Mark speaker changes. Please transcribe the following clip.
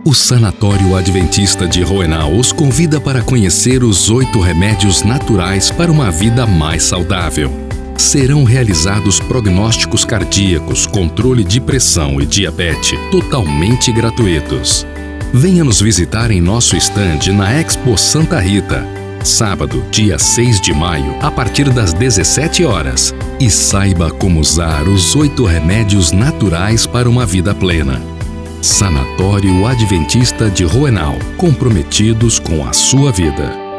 Speaker 1: O Sanatório Adventista de Roenal os convida para conhecer os 8 remédios naturais para uma vida mais saudável. Serão realizados prognósticos cardíacos, controle de pressão e diabetes, totalmente gratuitos. Venha nos visitar em nosso estande na Expo Santa Rita, sábado, dia 6 de maio, a partir das 17 horas. E saiba como usar os 8 remédios naturais para uma vida plena. Sanatório Adventista de Roenal, comprometidos com a sua vida.